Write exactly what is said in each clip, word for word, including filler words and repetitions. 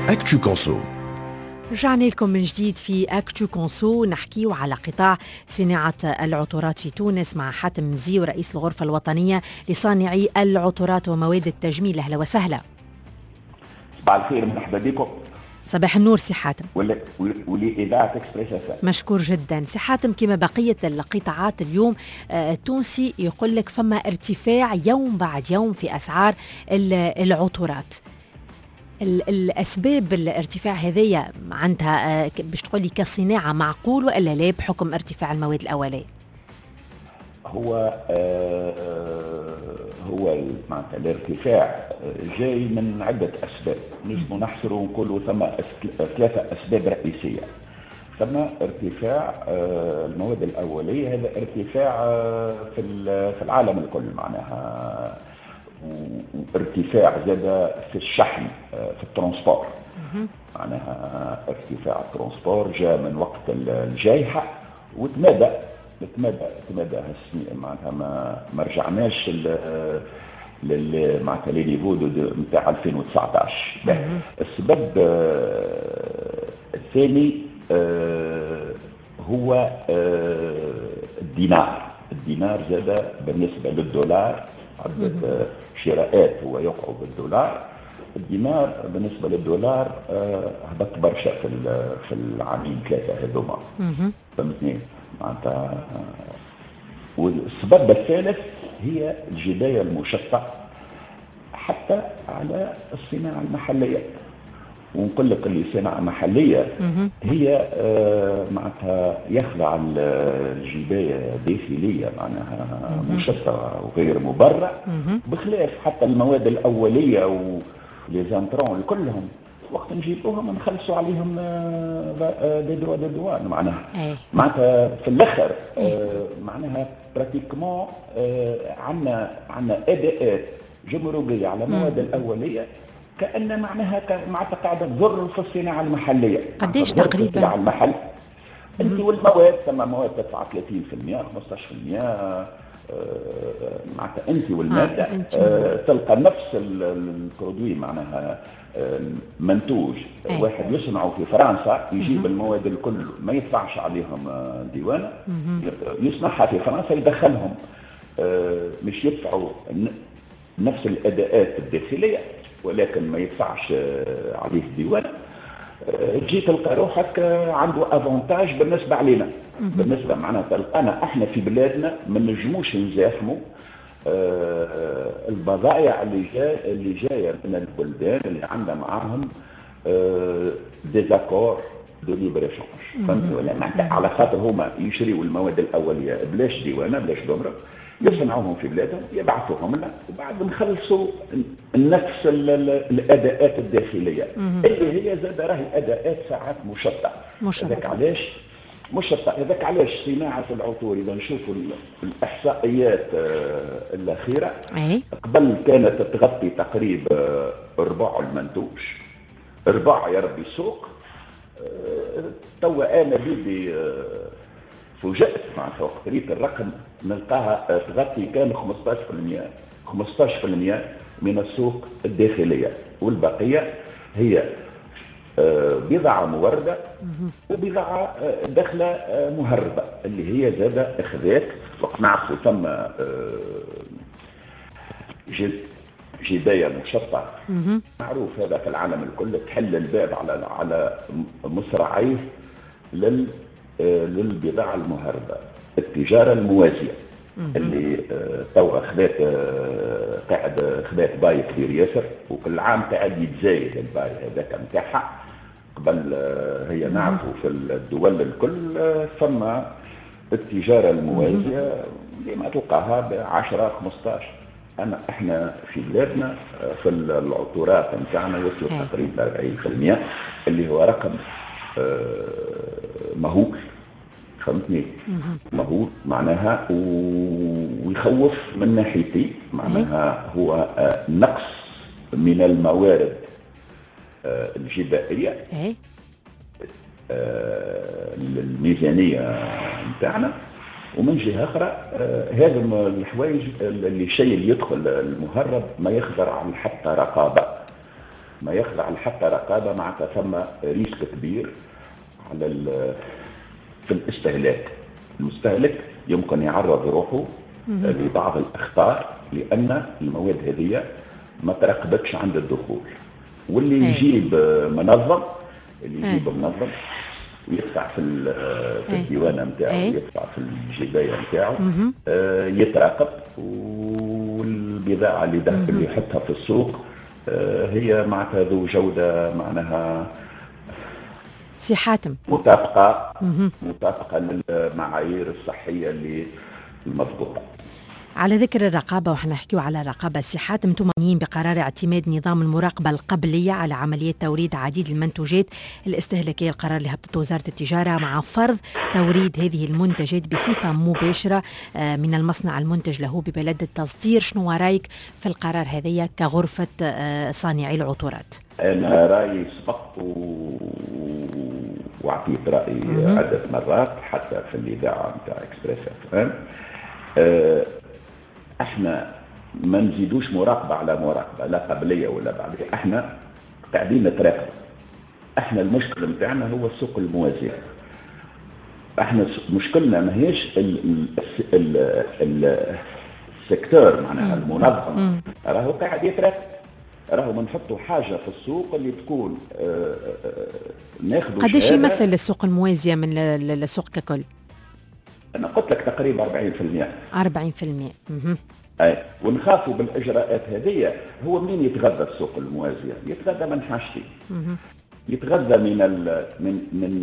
أكتو كونسو. رجعنا لكم من جديد في أكتو كونسو، نحكيو على قطاع صناعة العطورات في تونس مع حاتم مزيو رئيس الغرفة الوطنية لصانعي العطورات ومواد التجميل. أهلا وسهلا. صباح الخير، مرحبا بكم. صباح النور سي حاتم. ولإذاعة إكسبريس اف ام. مشكور جدا سي حاتم. كما بقية القطاعات اليوم التونسي يقول لك فما ارتفاع يوم بعد يوم في أسعار العطورات. الأسباب الارتفاع هذية عندها باش تقولي كصناعة معقول وإلا لا بحكم ارتفاع المواد الأولية؟ هو آه هو معناتها الارتفاع جاي من عدة أسباب، نجم نحصر ونقولوا ثم ثلاثة أسباب رئيسية. ثم ارتفاع آه المواد الأولية، هذا ارتفاع آه في في العالم الكل، معناها وارتفاع زاد في الشحن في الترانسبور، معناها ارتفاع الترانسبور جاء من وقت الجائحة وتمادى تمادى تمادى هالسنين، معناها ما ما رجعناش لل معناتها لي نيفو نتاع ألفين وتسعطاش. السبب الثاني هو الدينار. الدينار زاد بالنسبة للدولار، عدة شراءات هو يقع بالدولار. الدينار بالنسبة للدولار هبط برشا في في العامين ثلاثة هذوما، فهمتني معناتها. والسبب الثالث هي الجداية المشتقة حتى على الصناعة المحلية. ونقول لك اللي صناعة محلية هي آه معناتها يخضع الجباية داخلية، معناها مشتقة وغير مبرة، بخلاف حتى المواد الأولية وليزانترون كلهم وقت نجيبوهم نخلصوا عليهم دي دوا دي دوان، معناها معناتها في الآخر آه معناها براتيكمون آه عندنا عندنا أداءات جمركية على المواد الأولية كأن معناها معناتها قاعدة تضر في الصناعة المحلية. قديش تقريبا؟ الصناعة المحل انت والمواد، ثم مواد تدفع ثلاثين بالمئة خمسطاش بالمئة آه معناتها انت والمادة آه آه تلقى نفس البرودوي، معناها آه منتوج أي. واحد يصنعه في فرنسا يجيب مم. المواد الكل ما يدفعش عليهم آه ديوانة، يصنعها في فرنسا يدخلهم آه مش يدفعوا نفس الأداءات الداخلية ولكن ما يدفعش عليه ديوان. تجي تلقى روحك عنده افونتاج بالنسبه علينا، بالنسبه معناها تلقانا احنا في بلادنا ما نجموش نزاحموا البضائع اللي جايه اللي جايه من البلدان اللي عندنا معاهم ديزاكور دو ليبر ايشونج، فهمت ولا؟ معناتها على خاطر هما يشريوا المواد الاوليه بلاش ديوانه بلاش دمره، يصنعوهم في بلادهم يبعثوهم لنا وبعد نخلصوا نفس الاداءات الداخليه اللي هي زاد راهي اداءات ساعات مشتقه. هذاك علاش مشتقه، هذاك علاش صناعه العطور اذا نشوفوا الاحصائيات الاخيره قبل كانت تغطي تقريبا ربع المنتوج، ربع يا ربي السوق. توا انا بيدي فوجئت معناتها وقت قريت الرقم نلقاها تغطي كان خمسطاش بالمئة خمسطاش بالمئة من السوق الداخليه، والبقيه هي بضاعه موردة وبضاعه داخله مهربه اللي هي زاد اخذات. وقت نعرفوا ثم جداية مشتقة معروف هذا في العالم الكل، تحل الباب على على مصراعيه لل للبضاعة المهربة. التجارة الموازية اللي توا خذات قاعد خذات باي كبير ياسر، وكل عام قاعد يتزايد الباي هذاك نتاعها. قبل هي نعرفوا في الدول الكل ثم التجارة الموازية اللي ما تلقاها ب عشرة خمسطاش. أنا إحنا في بلادنا في العطورات نتاعنا وصلوا تقريبا أربعين بالمئة اللي هو رقم مهول، فهمتني؟ مهول معناها ويخوف من ناحيتي، معناها هو نقص من الموارد الجبائية للميزانية نتاعنا، ومن جهة أخرى هذا الحوايج اللي الشيء اللي يدخل المهرب ما يخضر عن حتى رقابة. ما يخضع لحتى رقابه، معناتها ثم ريسك كبير على في الاستهلاك. المستهلك يمكن يعرض روحه لبعض الاخطار لان المواد هذه ما ترقبتش عند الدخول، واللي يجيب منظم اللي يجيب منظم ويدفع في في الديوانه نتاعو، يدفع في الجبايه نتاعو، آه يتراقب، والبضاعه اللي دخل اللي يحطها في السوق آه هي معناتها ذو جوده معناها سي حاتم مطابقه مطابقه للمعايير الصحيه اللي المضبوطه. على ذكر الرقابة وحنا نحكيو على الرقابة، سي حاتم انتم معنيين بقرار اعتماد نظام المراقبة القبلية على عملية توريد عديد المنتوجات الاستهلاكية، القرار اللي هبطته وزارة التجارة مع فرض توريد هذه المنتجات بصفة مباشرة من المصنع المنتج له ببلد التصدير. شنو رايك في القرار هذايا كغرفة صانعي العطورات؟ أنا رأيي سبق وعطيت رأيي عدة مرات حتى في الإذاعة نتاع إكسبريس اف ام. أه احنا ما نزيدوش مراقبة على مراقبة، لا قبلية ولا بعدية، احنا قاعدين نتراقب. احنا المشكلة نتاعنا هو السوق الموازي. احنا مشكلنا ما هيش ال ال ال ال السيكتور معناها المنظم راهو قاعد يتراقب، راهو بنحطوا حاجة في السوق اللي تكون اه اه ناخذوا. قديش يمثل السوق الموازية من السوق ككل؟ أنا قلت لك تقريبا أربعين بالمئة. أربعين بالمئة. اها. أي ونخافوا بالإجراءات هذه. هو منين يتغذى السوق الموازية؟ يتغذى من حاجتين. يتغذى من ال من من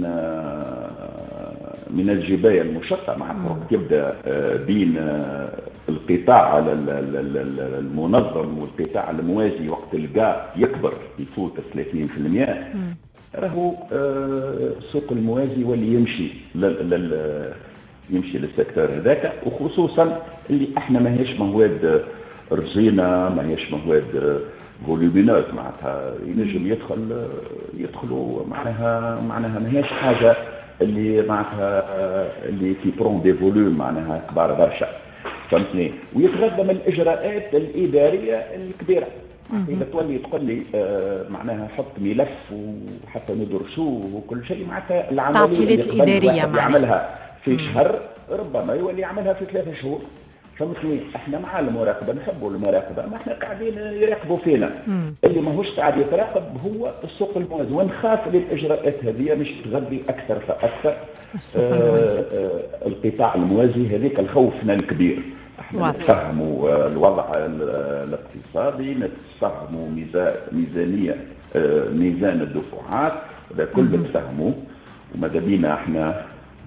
من الجباية المشقة مع يبدأ بين القطاع المنظم والقطاع الموازي، وقت القاء يكبر يفوت ثلاثين بالمئة. راهو السوق الموازي واللي يمشي لل يمشي للسيكتور هذاك، وخصوصا اللي احنا ماهيش مواد رزينه، ماهيش مواد فوليومينات، معناتها ينجم يدخل يدخلوا معناها معناها ماهيش حاجه اللي معناتها اللي في برون دي فوليوم معناها كبار برشا، فهمتني؟ ويتغذى من الاجراءات الاداريه الكبيره. إذا تولي تقول لي آه معناها حط ملف وحتى ندرسوه وكل شيء، معناتها العمليه التعطيلات الاداريه يعملها في شهر ربما يولي يعملها في ثلاثة شهور، فهمتني؟ احنا مع المراقبه، نحبوا المراقبه، ما احنا قاعدين يراقبوا فينا. مم. اللي ماهوش قاعد يتراقب هو السوق الموازي، ونخاف للاجراءات هذه مش تغذي اكثر فاكثر آه آه القطاع الموازي هذيك الخوفنا الكبير. احنا نتفهموا الوضع الاقتصادي، نتفهموا ميزانيه آه ميزان الدفعات، هذا كله نتفهموه، وماذا بينا احنا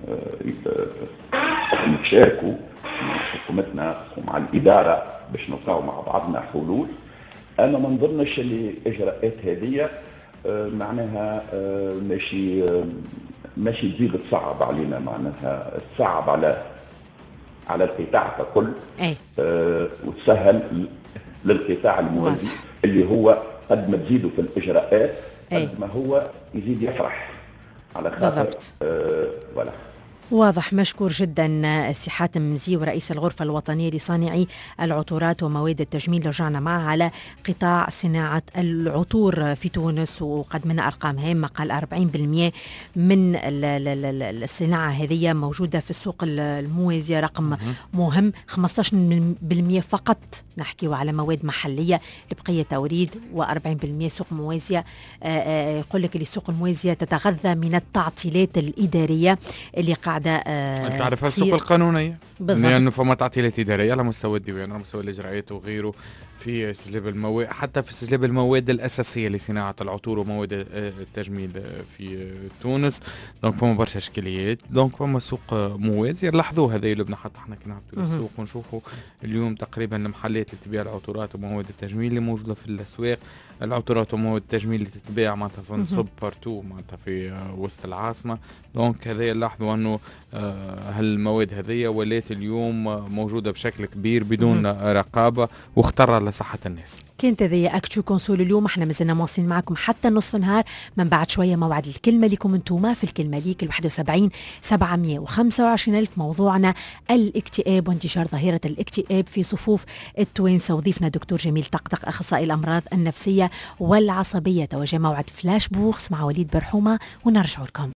آه نتشاركوا مع حكومتنا ومع الإدارة باش نلقاو مع بعضنا حلول. أنا ما نظنش اللي الإجراءات هذه آه معناها آه ماشي آه ماشي تزيد تصعب علينا، معناها تصعب على على القطاع ككل آه وتسهل للقطاع الموازي اللي هو قد ما تزيدوا في الإجراءات قد ما هو يزيد يفرح على خاطر آه ولا. واضح. مشكور جدا سي حاتم مزيو رئيس الغرفة الوطنية لصانعي العطورات ومواد التجميل. رجعنا معه على قطاع صناعة العطور في تونس، وقد من أرقام هامة، قال أربعين بالمئة من الصناعة هذه موجودة في السوق الموازية، رقم مهم. خمسة عشر بالمئة فقط نحكي على مواد محلية، البقية توريد، وأربعين بالمئة سوق موازية. يقول لك اللي السوق الموازية تتغذى من التعطيلات الإدارية اللي قاعدة انت تعرفها السوق القانونيه، لانه يعني فما تعطيلات اداريه على مستوى الديوان، على مستوى الاجراءات وغيره، في سجلاب المواد، حتى في سجلاب المواد الاساسيه لصناعه العطور ومواد التجميل في تونس. دونك فما برشا اشكاليات، دونك فما سوق موازي. لاحظوا هذا اللي بنا حتى احنا كي نهبطوا للسوق ونشوفوا اليوم تقريبا المحلات اللي تبيع العطورات ومواد التجميل اللي موجوده في الاسواق، العطورات ومواد التجميل اللي تتباع معناتها في نصب بارتو معناتها في وسط العاصمه. دونك هذا لاحظوا انه هالمواد هذه ولات اليوم موجودة بشكل كبير بدون رقابة واخترار لصحة الناس. كانت هذه أكتو كونسول اليوم، احنا مازلنا مواصلين معكم حتى نصف نهار. من بعد شوية موعد الكلمة لكم انتوما في الكلمة ليك الواحد وسبعين سبعمية وخمسة وعشرين ألف. موضوعنا الاكتئاب وانتشار ظاهرة الاكتئاب في صفوف التوانسة، وضيفنا دكتور جميل طقطق أخصائي الأمراض النفسية والعصبية. توجه موعد فلاش بوخس مع وليد برحومة ونرجع لكم.